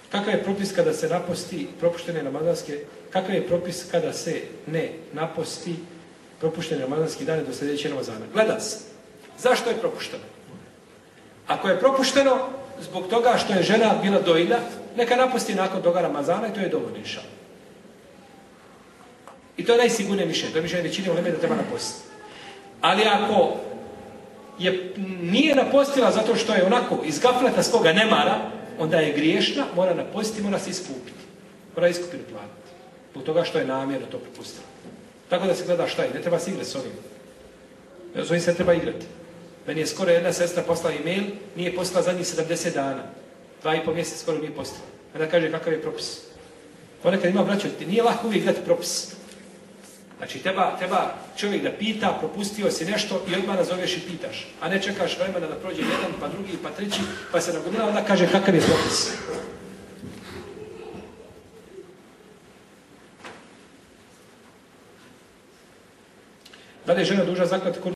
Kakav je propis kada se naposti propuštene ramazanske, kakav je propis kada se ne naposti propuštene ramazanski dane do sljedećeg Ramazana? Gleda se. Zašto je propušteno? Ako je propušteno zbog toga što je žena bila dojilja, neka naposti nakon toga Ramazana i to je dovoljno inšallah. I to je najsigurnije mišljenje. To je mišljenje većine uleme da treba napostiti. Ali ako nije napostila zato što je onako iz gafleta svoga nemara, onda je griješna, mora napostiti, mora se iskupiti. Mora iskupiti platiti. Zbog toga što je namjerno to propustila. Tako da se gleda šta je. Ne treba se igrati s ovim. S ovim se treba igrati. Meni je skoro jedna sestra poslala e-mail, nije postala zadnjih 70 dana. 2,5 mjeseca skoro nije postala. Onda kaže kakav je propis. Ponekad ima braćo, nije lako uvijek dati propis. Znači, treba čovjek da pita, propustio si nešto i odmah nazoveš i pitaš. A ne čekaš vremena da prođe jedan, pa drugi, pa treći, pa se nagodila, onda kaže kakav je propis. Da li je žena dužna zaklati